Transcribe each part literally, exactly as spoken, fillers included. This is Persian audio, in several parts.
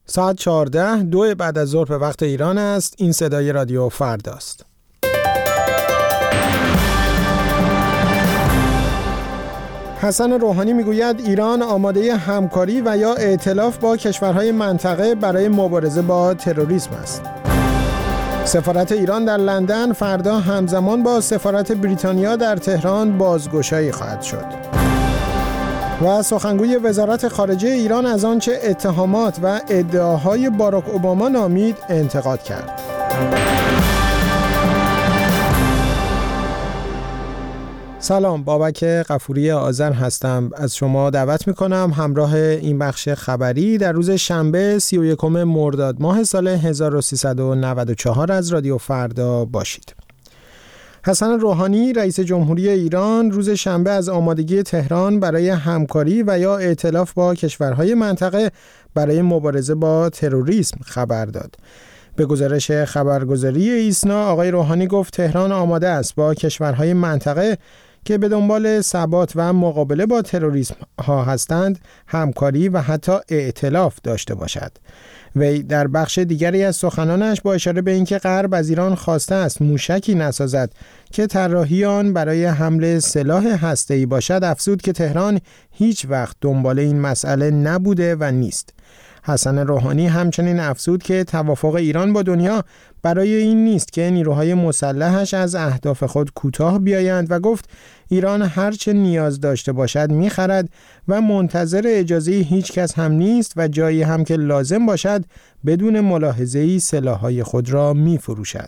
ساعت چهارده دو بعد از ظهر به وقت ایران است. این صدای رادیو فرداست. حسن روحانی میگوید ایران آماده همکاری و یا ائتلاف با کشورهای منطقه برای مبارزه با تروریسم است. سفارت ایران در لندن فردا همزمان با سفارت بریتانیا در تهران بازگشایی خواهد شد. و سخنگوی وزارت خارجه ایران از آنچه اتهامات و ادعاهای باراک اوباما نامید انتقاد کرد. سلام، بابک غفوری آذر هستم. از شما دعوت میکنم همراه این بخش خبری در روز شنبه سی و یکم مرداد ماه سال هزار و سیصد و نود و چهار از رادیو فردا باشید. حسن روحانی رئیس جمهوری ایران روز شنبه از آمادگی تهران برای همکاری و یا ائتلاف با کشورهای منطقه برای مبارزه با تروریسم خبر داد. به گزارش خبرگزاری ایسنا آقای روحانی گفت تهران آماده است با کشورهای منطقه که به دنبال ثبات و مقابله با تروریسم ها هستند همکاری و حتی ائتلاف داشته باشد. وی در بخش دیگری از سخنانش با اشاره به اینکه غرب از ایران خواسته است موشکی نسازد که طراحی آن برای حمله سلاح هسته‌ای باشد افزود که تهران هیچ وقت دنبال این مسئله نبوده و نیست. حسن روحانی همچنین افزود که توافق ایران با دنیا برای این نیست که نیروهای مسلحش از اهداف خود کوتاه بیایند و گفت ایران هرچه نیاز داشته باشد می‌خرد و منتظر اجازه هیچ کس هم نیست و جایی هم که لازم باشد بدون ملاحظه‌ای سلاح‌های خود را می‌فروشد.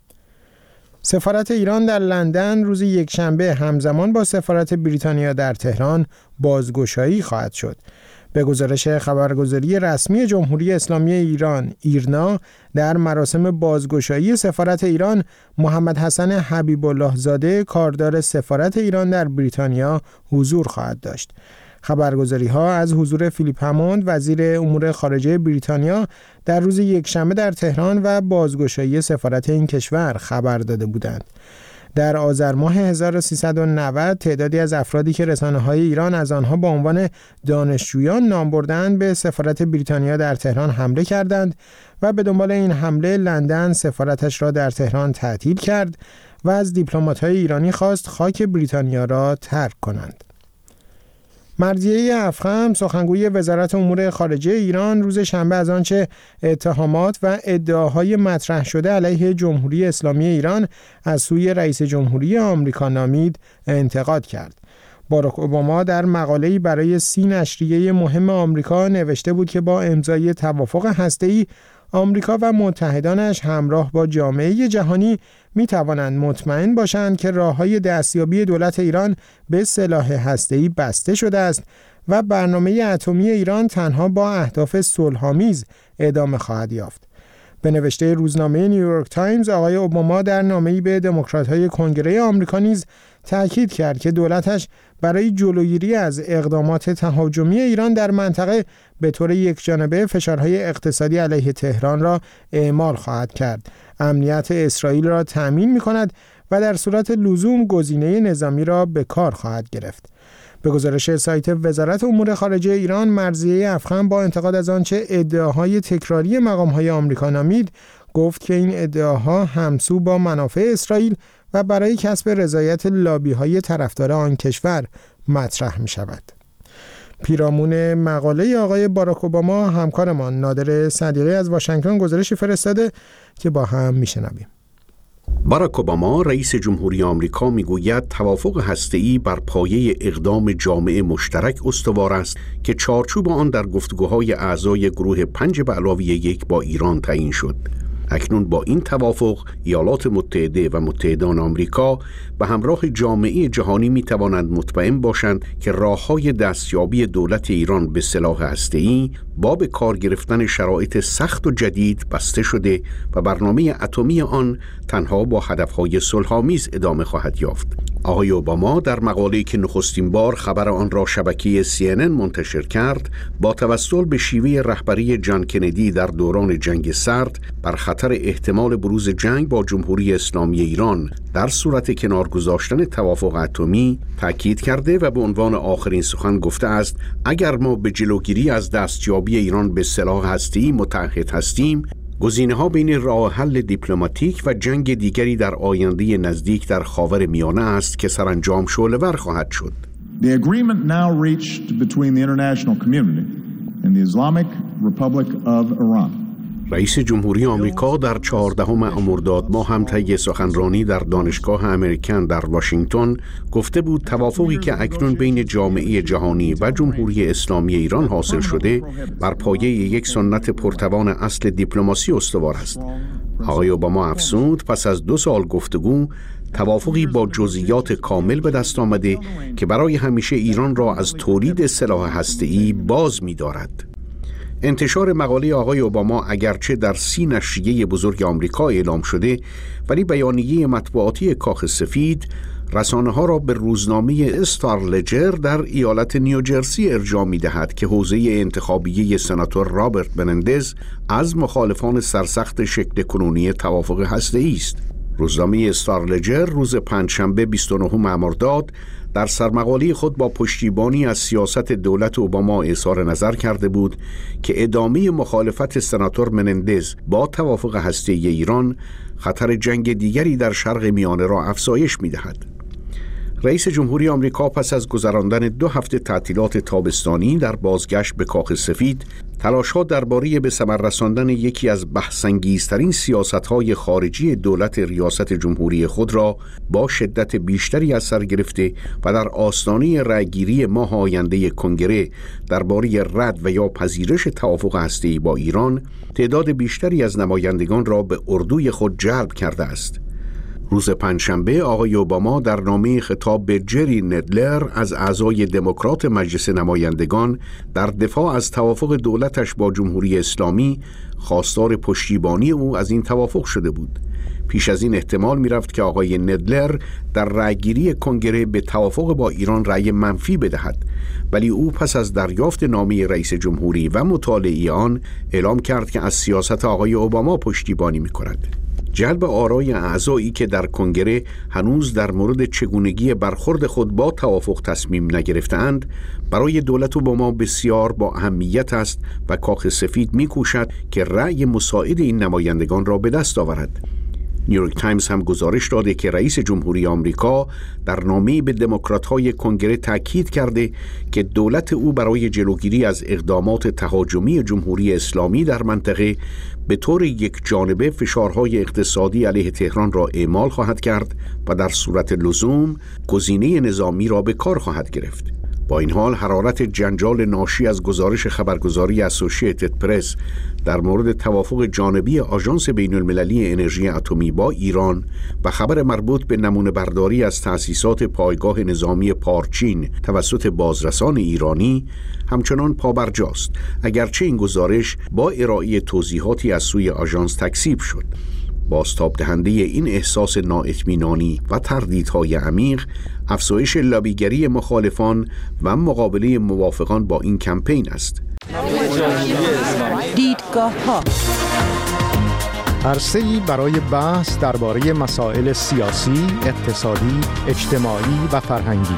سفارت ایران در لندن روز یکشنبه همزمان با سفارت بریتانیا در تهران بازگشایی خواهد شد. به گزارش خبرگزاری رسمی جمهوری اسلامی ایران ایرنا در مراسم بازگشایی سفارت ایران محمد حسن حبیب الله زاده کاردار سفارت ایران در بریتانیا حضور خواهد داشت. خبرگزاری ها از حضور فیلیپ هموند وزیر امور خارجه بریتانیا در روز یکشنبه در تهران و بازگشایی سفارت این کشور خبر داده بودند. در آذر ماه هزار و سیصد و نود تعدادی از افرادی که رسانه‌های ایران از آنها با عنوان دانشجویان نام بردند به سفارت بریتانیا در تهران حمله کردند و به دنبال این حمله لندن سفارتش را در تهران تعطیل کرد و از دیپلمات‌های ایرانی خواست خاک بریتانیا را ترک کنند. مرضیه افخم سخنگوی وزارت امور خارجه ایران روز شنبه از آنچه اتهامات و ادعاهای مطرح شده علیه جمهوری اسلامی ایران از سوی رئیس جمهوری آمریکا نامید انتقاد کرد. باراک اوباما در مقاله‌ای برای سی نشریه مهم آمریکا نوشته بود که با امضای توافق هسته‌ای آمریکا و متحدانش همراه با جامعه جهانی می توانند مطمئن باشند که راه‌های دستیابی دولت ایران به سلاح هسته‌ای بسته شده است و برنامه اتمی ایران تنها با اهداف صلح‌آمیز ادامه خواهد یافت. به نوشته روزنامه نیویورک تایمز آقای اوباما در نامه‌ای به دموکرات‌های کنگره آمریکا نیز تأکید کرد که دولتش برای جلوگیری از اقدامات تهاجمی ایران در منطقه به طور یکجانبه فشارهای اقتصادی علیه تهران را اعمال خواهد کرد، امنیت اسرائیل را تأمین می‌کند و در صورت لزوم گزینه نظامی را به کار خواهد گرفت. به گزارش سایت وزارت امور خارجه ایران مرضیه افخم با انتقاد از آنچه ادعاهای تکراری مقام‌های آمریکا نامید گفت که این ادعاها همسو با منافع اسرائیل و برای کسب رضایت لابی‌های طرفدار آن کشور مطرح می‌شود. پیرامون مقاله آقای باراک اوباما همکارمان نادر صدیقی از واشنگتن گزارشی فرستاده که با هم میشنویم. باراک اوباما رئیس جمهوری آمریکا میگوید توافق هسته‌ای بر پایه اقدام جامعه مشترک استوار است که چارچوب آن در گفتگوهای اعضای گروه پنج به علاوه یک با ایران تعیین شد. اکنون با این توافق ایالات متحده و متحدان آمریکا به همراه جامعه جهانی می توانند مطمئن باشند که راه‌های دستیابی دولت ایران به سلاح هسته‌ای با به کار گرفتن شرایط سخت و جدید بسته شده و برنامه اتمی آن تنها با هدف‌های صلح‌آمیز ادامه خواهد یافت. آقای اوباما در مقاله‌ای که نخستین بار خبر آن را شبکه سی ان ان منتشر کرد، با توسل به شیوه رهبری جان کندی در دوران جنگ سرد بر خطر احتمال بروز جنگ با جمهوری اسلامی ایران در صورت کنار گذاشتن توافق اتمی تاکید کرده و به عنوان آخرین سخن گفته است اگر ما به جلوگیری از دستیابی ایران به سلاح هسته‌ای متعهد هستیم، گزینه‌ها بین راه حل دیپلماتیک و جنگ دیگری در آینده نزدیک در خاور میانه است که سرانجام شعله‌ور خواهد شد. The agreement now reached between the international community and the Islamic Republic of Iran. رئیس جمهوری آمریکا در چهاردهم مرداد ماه هم طی سخنرانی در دانشگاه امریکن در واشنگتن گفته بود توافقی که اکنون بین جامعه جهانی و جمهوری اسلامی ایران حاصل شده بر پایه یک سنت پرتوان اصل دیپلماسی استوار است. آقای اوباما افزود پس از دو سال گفتگو توافقی با جزئیات کامل به دست آمده که برای همیشه ایران را از تولید سلاح هسته‌ای باز می‌دارد. انتشار مقاله آقای اوباما اگرچه در سی نشریه بزرگ آمریکا اعلام شده، ولی بیانیه مطبوعاتی کاخ سفید رسانه‌ها را به روزنامه استار لجر در ایالت نیوجرسی ارجاع می‌دهد که حوزه انتخابیه سناتور رابرت منندز از مخالفان سرسخت شکل کنونی توافق هسته‌ای است. روزنامه استار لجر روز پنجشنبه بیست و نهم مرداد در سرمقاله خود با پشتیبانی از سیاست دولت اوباما اظهار نظر کرده بود که ادامه مخالفت سناتور منندز با توافق هسته‌ای ایران خطر جنگ دیگری در شرق میانه را افزایش می‌دهد. رئیس جمهوری آمریکا پس از گذراندن دو هفته تعطیلات تابستانی در بازگشت به کاخ سفید، تلاش‌ها درباره به ثمر رساندن یکی از بحث‌انگیزترین سیاست‌های خارجی دولت ریاست جمهوری خود را با شدت بیشتری از سر گرفته و در آستانه رأیگیری ماه آینده کنگره درباره رد و یا پذیرش توافق هسته‌ای با ایران، تعداد بیشتری از نمایندگان را به اردوی خود جلب کرده است. روز پنجشنبه آقای اوباما در نامه خطاب به جری ندلر از اعضای دموکرات مجلس نمایندگان در دفاع از توافق دولتش با جمهوری اسلامی خواستار پشتیبانی او از این توافق شده بود. پیش از این احتمال می رفت که آقای ندلر در رأیگیری کنگره به توافق با ایران رأی منفی بدهد، ولی او پس از دریافت نامه رئیس جمهوری و مطالعه آن اعلام کرد که از سیاست آقای اوباما پشتیبانی می کند. جلب آرای اعضایی که در کنگره هنوز در مورد چگونگی برخورد خود با توافق تصمیم نگرفتند برای دولت اوباما بسیار با اهمیت است و کاخ سفید می‌کوشد که رأی مساعد این نمایندگان را به دست آورد. نیویورک تایمز هم گزارش داده که رئیس جمهوری آمریکا در نامه‌ای به دموکرات‌های کنگره تاکید کرده که دولت او برای جلوگیری از اقدامات تهاجمی جمهوری اسلامی در منطقه به طور یک جانبه فشارهای اقتصادی علیه تهران را اعمال خواهد کرد و در صورت لزوم گزینه نظامی را به کار خواهد گرفت. با این حال حرارت جنجال ناشی از گزارش خبرگزاری اسوسییتد پرس در مورد توافق جانبی آژانس بین المللی انرژی اتمی با ایران و خبر مربوط به نمونه برداری از تأسیسات پایگاه نظامی پارچین توسط بازرسان ایرانی همچنان پابرجاست، اگرچه این گزارش با ارائه توضیحاتی از سوی آژانس تکذیب شد. بازتاب دهنده این احساس نااطمینانی و تردیدهای عمیق، افزایش لابیگری مخالفان و مقابله موافقان با این کمپین است. دیدگاه‌ها عرصه‌ای برای بحث درباره مسائل سیاسی، اقتصادی، اجتماعی و فرهنگی.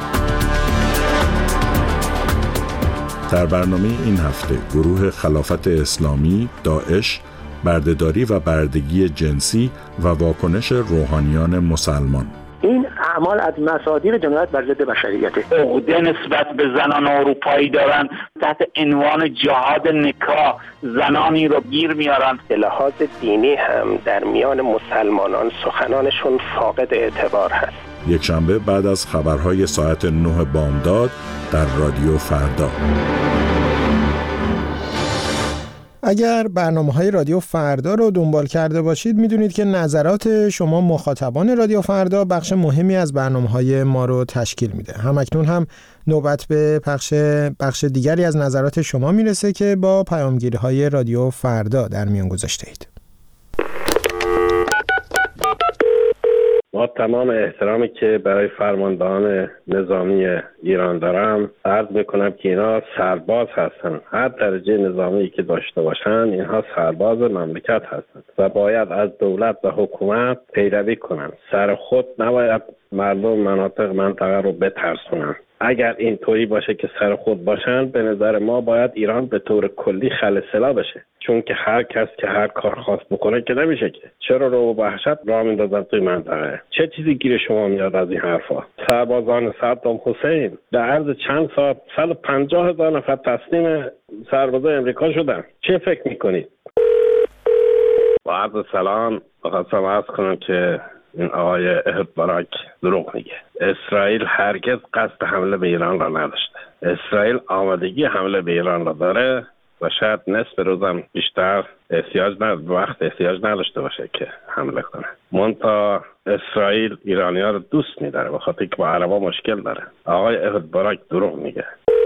در برنامه این هفته گروه خلافت اسلامی، داعش، بردهداری و بردگی جنسی و واکنش روحانیان مسلمان. این اعمال از مصادیق جنایت بر ضد بشریته. عقده نسبت به زنان اروپایی دارن، تحت عنوان جهاد نکاح زنانی رو گیر میارن. به لحاظ دینی هم در میان مسلمانان سخنانشون فاقد اعتبار هست. یک شنبه بعد از خبرهای ساعت نه بامداد در رادیو فردا. اگر برنامه‌های رادیو فردا رو دنبال کرده باشید میدونید که نظرات شما مخاطبان رادیو فردا بخش مهمی از برنامه‌های ما رو تشکیل میده. همکنون هم نوبت به پخش بخش دیگری از نظرات شما میرسه که با پیامگیری‌های رادیو فردا در میان گذاشته اید. با تمام احترامی که برای فرماندهان نظامی ایران دارم، عرض میکنم که اینا سرباز هستن. هر درجه نظامی که داشته باشن اینها سرباز مملکت هستند و باید از دولت و حکومت پیروی کنن. سر خود نباید مردم مناطق منطقه رو بترسونن. اگر اینطوری باشه که سر خود باشن، به نظر ما باید ایران به طور کلی خل سلا بشه، چون که هر کس که هر کار خاص بکنه که نمیشه که. چرا رو وحشت راه میندازن توی منطقه؟ چه چیزی گیر شما میاد از این حرفا؟ سربازان صدام حسین در عرض چند ساعت صد و پنجاه هزار نفر تسلیم سربازای امریکا شدن. چه فکر میکنید؟ با عرض سلام بخواستم عرض کنم که این آقای احد باراک دروغ میگه. اسرائیل هرگز قصد حمله به ایران را نداشته. اسرائیل آمادگی حمله به ایران را داره و شاید نصف روزم بیشتر احتیاج نداشته وقت احتیاج نداشته باشه که حمله کنه. منتها اسرائیل ایرانی‌ها رو دوست می‌داره، به خاطر که با عربا مشکل داره. آقای احد باراک دروغ میگه.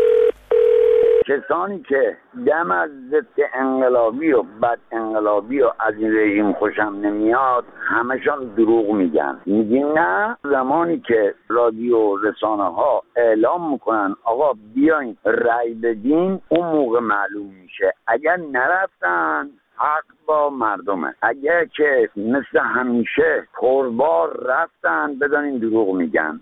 کسانی که دم از ضد انقلابی و بد انقلابی و از این رژیم خوشم نمیاد همشان دروغ میگن. میگن نه، زمانی که رادیو رسانه ها اعلام میکنن آقا بیاین رای بدین، اون موقع معلوم میشه. اگر نرفتن حق با مردمه، اگر که مثل همیشه پربار رفتن بدانین دروغ میگن.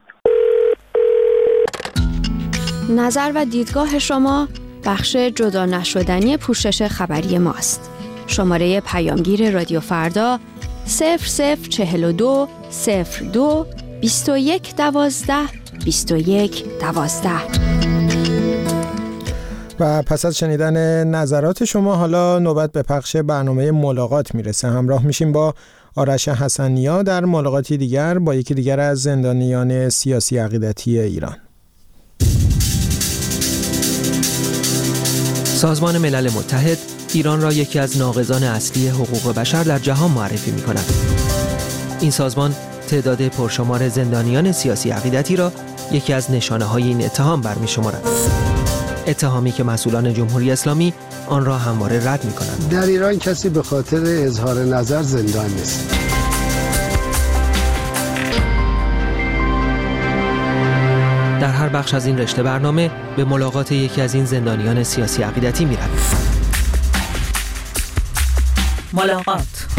نظر و دیدگاه شما بخش جدا نشدنی پوشش خبری ماست. شماره پیامگیر رادیو فردا صفر صفر چهل و دو صفر دو بیست و یک دوازده بیست و یک دوازده. و پس از شنیدن نظرات شما حالا نوبت به پخش برنامه ملاقات میرسه. همراه میشیم با آرش حسن‌نیا در ملاقاتی دیگر با یکی دیگر از زندانیان سیاسی عقیدتی ایران. سازمان ملل متحد ایران را یکی از ناقضان اصلی حقوق بشر در جهان معرفی می کند. این سازمان تعداد پرشمار زندانیان سیاسی عقیدتی را یکی از نشانه‌های این اتهام برمی شمارد. اتهامی که مسئولان جمهوری اسلامی آن را همواره رد می کنند. در ایران کسی به خاطر اظهار نظر زندان نیست. در هر بخش از این رشته برنامه به ملاقات یکی از این زندانیان سیاسی عقیدتی می رویم. ملاقات.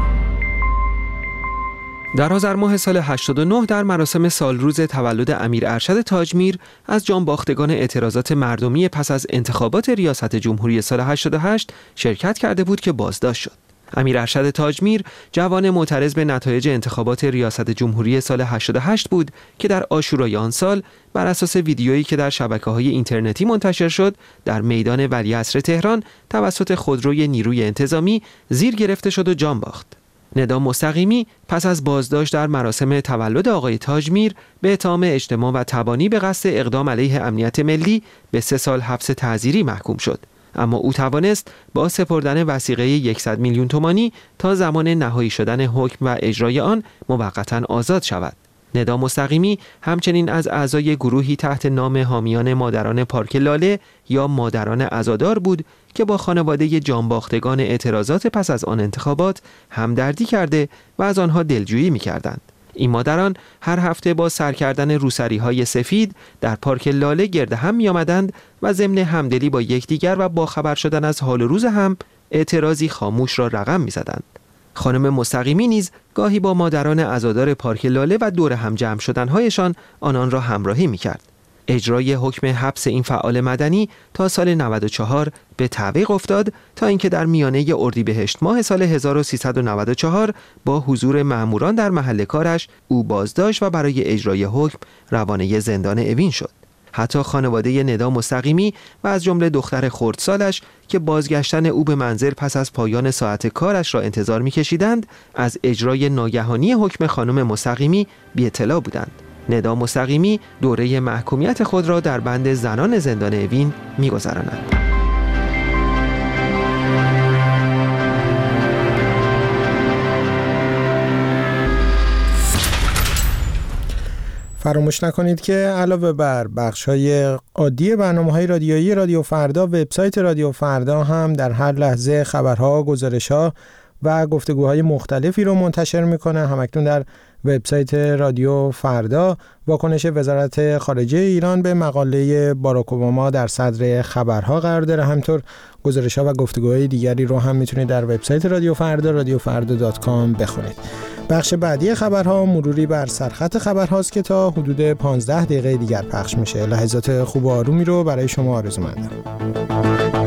در آذر ماه سال هشتاد و نه در مراسم سالروز تولد امیر ارشد تاجمیر از جانباختگان اعتراضات مردمی پس از انتخابات ریاست جمهوری سال هشتاد و هشت شرکت کرده بود که بازداشت شد. امیر ارشد تاجمیر جوان معترض به نتایج انتخابات ریاست جمهوری سال هشتاد و هشت بود که در عاشورای آن سال بر اساس ویدیویی که در شبکه‌های اینترنتی منتشر شد در میدان ولیعصر تهران توسط خودروی نیروی انتظامی زیر گرفته شد و جان باخت. ندا مستقیمی پس از بازداشت در مراسم تولد آقای تاجمیر به اتهام اجتماع و تبانی به قصد اقدام علیه امنیت ملی به سه سال حبس تعزیری محکوم شد، اما او توانست با سپردن وثیقه صد میلیون تومانی تا زمان نهایی شدن حکم و اجرای آن موقتا آزاد شود. ندا مستقیمی همچنین از اعضای گروهی تحت نام حامیان مادران پارک لاله یا مادران عزادار بود که با خانواده جانباختگان اعتراضات پس از آن انتخابات همدردی کرده و از آنها دلجویی می‌کردند. این مادران هر هفته با سر کردن روسری‌های سفید در پارک لاله گرد هم می‌آمدند و ضمن همدلی با یکدیگر و با خبر شدن از حال روز هم اعتراضی خاموش را رقم می‌زدند. خانم مستقیمی نیز گاهی با مادران عزادار پارک لاله و دور هم جمع شدن‌هایشان آنان را همراهی می‌کرد. اجرای حکم حبس این فعال مدنی تا سال نود و چهار به تعویق افتاد تا اینکه در میانه اردیبهشت ماه سال هزار و سیصد و نود و چهار با حضور مأموران در محل کارش او بازداشت و برای اجرای حکم روانه زندان اوین شد. حتی خانواده ندا مستقیمی و از جمله دختر خردسالش که بازگشتن او به منزل پس از پایان ساعت کارش را انتظار می‌کشیدند، از اجرای ناگهانی حکم خانم مستقیمی بی اطلاع بودند. ندا مستقیمی دوره محکومیت خود را در بند زنان زندان اوین می‌گذراند. فراموش نکنید که علاوه بر بخش‌های عادی برنامه‌های رادیویی رادیو فردا، وبسایت رادیو فردا هم در هر لحظه خبرها، گزارش‌ها و گفتگوهای مختلفی رو منتشر میکنه. همکنون در وبسایت رادیو فردا واکنش وزارت خارجه ایران به مقاله باراک اوباما در صدر خبرها قرار داره. همینطور گزارش‌ها و گفتگوهای دیگری رو هم میتونید در وبسایت رادیو فردا رادیو فردا دات کام بخونید. بخش بعدی خبرها مروری بر سرخط خبرهاست که تا حدود پانزده دقیقه دیگر پخش میشه. لحظات خوب و آرومی رو برای شما آرزو مندم.